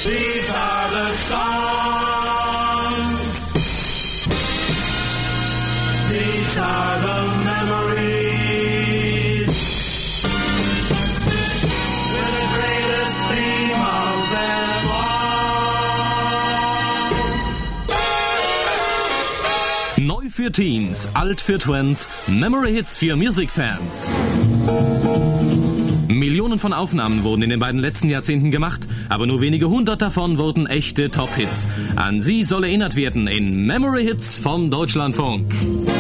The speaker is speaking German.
These are the songs. These are the memories. We're the greatest theme of them all. Neu für Teens, alt für Twins, Memory Hits für Musikfans. Millionen von Aufnahmen wurden in den beiden letzten Jahrzehnten gemacht, aber nur wenige hundert davon wurden echte Top-Hits. An sie soll erinnert werden in Memory Hits vom Deutschlandfunk.